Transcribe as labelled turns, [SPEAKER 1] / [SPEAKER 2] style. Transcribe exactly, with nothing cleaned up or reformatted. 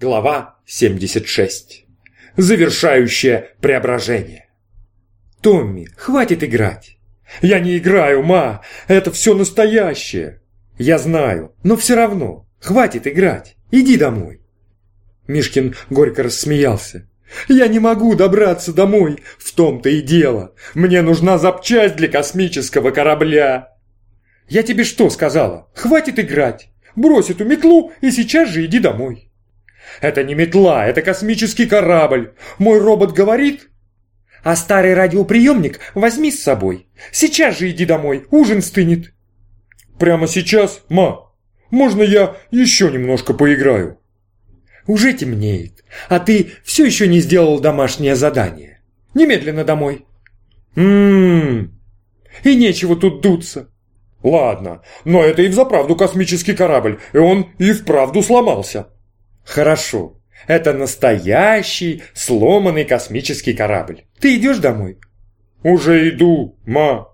[SPEAKER 1] Глава семьдесят шесть. Завершающее преображение. «Томми, хватит играть!» «Я не играю, ма! Это все настоящее!» «Я знаю, но все равно! Хватит играть! Иди домой!» Мишкин горько рассмеялся. «Я не могу добраться домой! В том-то и дело! Мне нужна запчасть для космического корабля!» «Я тебе что сказала? Хватит играть! Брось эту метлу и сейчас же иди домой!» «Это не метла, это космический корабль! Мой робот говорит...» «А старый радиоприемник возьми с собой! Сейчас же иди домой, ужин стынет!» «Прямо сейчас, ма? Можно я еще немножко поиграю?» «Уже темнеет, а ты все еще не сделал домашнее задание. Немедленно домой!» «Ммм... И нечего тут дуться!» «Ладно, но это и взаправду космический корабль, и он и вправду сломался!» «Хорошо, это настоящий сломанный космический корабль. Ты идешь домой?» «Уже иду, ма!»